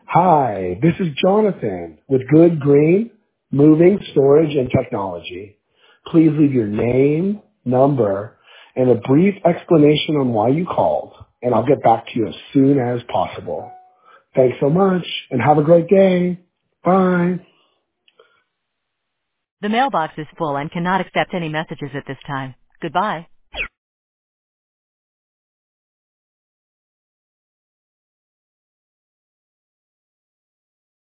Hi, this is Jonathan with Good Green Moving, Storage, and Technology. Please leave your name, number, and a brief explanation on why you called, and I'll get back to you as soon as possible. Thanks so much, and have a great day. Bye. The mailbox is full and cannot accept any messages at this time. Goodbye.